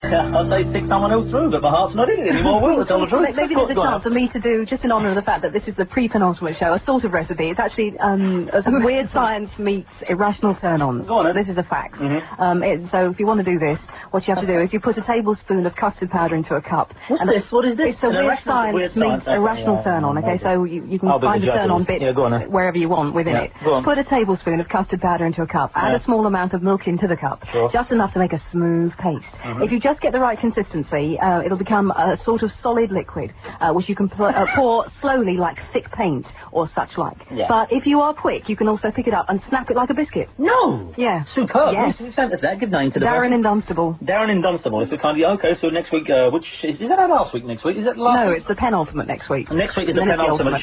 I'll say stick someone else through, but my heart's not in it anymore, will to tell the truth? Maybe there's a chance for me to do, just in honour of the fact that this is the pre-penultimate show, a sort of recipe. It's actually some weird science meets irrational turn-ons. Go on, then. This is a fact. So if you want to do this, what you have to do is you put a tablespoon of custard powder into a cup. What's this? What is this? It's a weird science meets irrational turn-on, okay? So you can find the turn-on bit wherever you want within it. Put a tablespoon of custard powder into a cup. Add a small amount of milk into the cup. Just enough to make a smooth paste. If you just get the right consistency, it'll become a sort of solid liquid, which you can pour slowly like thick paint or such like. But if you are quick, you can also pick it up and snap it like a biscuit. No! Yeah. Superb. Yes. Who sent us that? Good name to the Darren in Dunstable. Darren in Dunstable. It's a kind of, okay, so next week, which, is that our last week next week? Is that last No, week? it's the penultimate next week. Next week is the penultimate